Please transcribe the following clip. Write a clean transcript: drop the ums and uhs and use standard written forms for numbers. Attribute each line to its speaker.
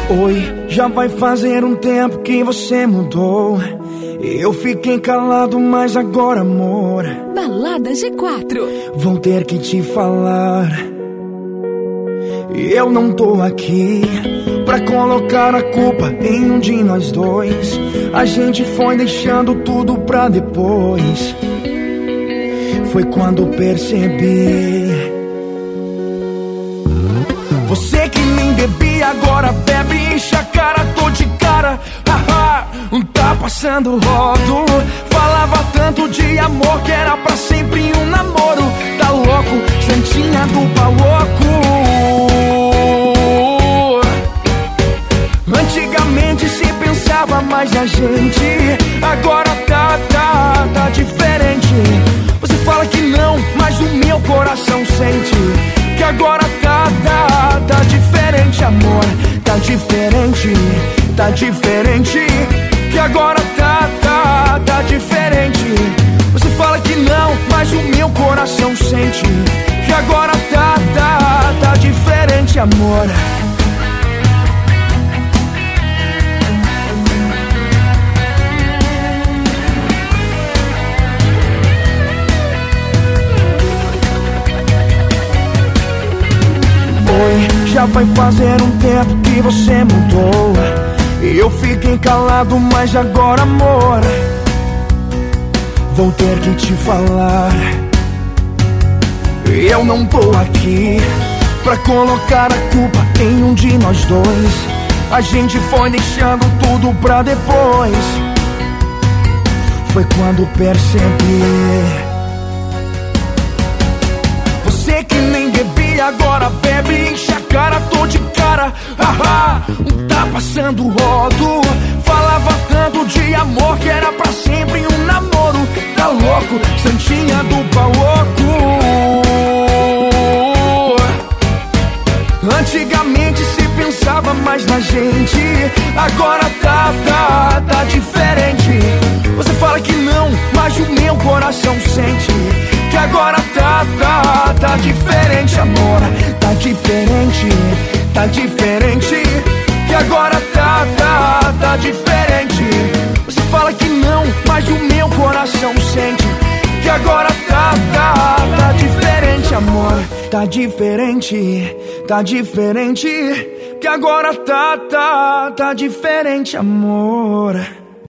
Speaker 1: Oi, já vai fazer um tempo que você mudou. Eu fiquei calado, mas agora, amor,
Speaker 2: Balada G4.
Speaker 1: vou ter que te falar. Eu não tô aqui pra colocar a culpa em um de nós dois. A gente foi deixando tudo pra depois. Foi quando percebi. Você que nem bebia, agora bebe, enche a cara, tô de cara. Haha, tá passando rodo. Falava tanto de amor que era pra sempre um namoro. Tá louco, santinha do paloco. Antigamente se pensava mais na gente. Agora tá diferente. Você fala que não, mas o meu coração sente que agora tá diferente, amor. Tá diferente, que agora tá diferente. Você fala que não, mas o meu coração sente que agora tá diferente, amor. Já vai fazer um tempo que você mudou. Eu fiquei calado, mas agora, amor, vou ter que te falar. Eu não tô aqui pra colocar a culpa em um de nós dois. A gente foi deixando tudo pra depois. Foi quando percebi. Você que nem bebia, agora bebe, enche a cara, tô de cara. Haha, tá passando rodo. Falava tanto de amor que era pra sempre um namoro. Tá louco, santinha do paloco. Antigamente se pensava mais na gente. Agora tá diferente. Você fala que não, mas o meu coração sente que agora tá diferente, amor. Tá diferente, que agora tá diferente. Você fala que não, mas o meu coração sente que agora tá diferente, amor. Tá diferente, que agora tá diferente, amor.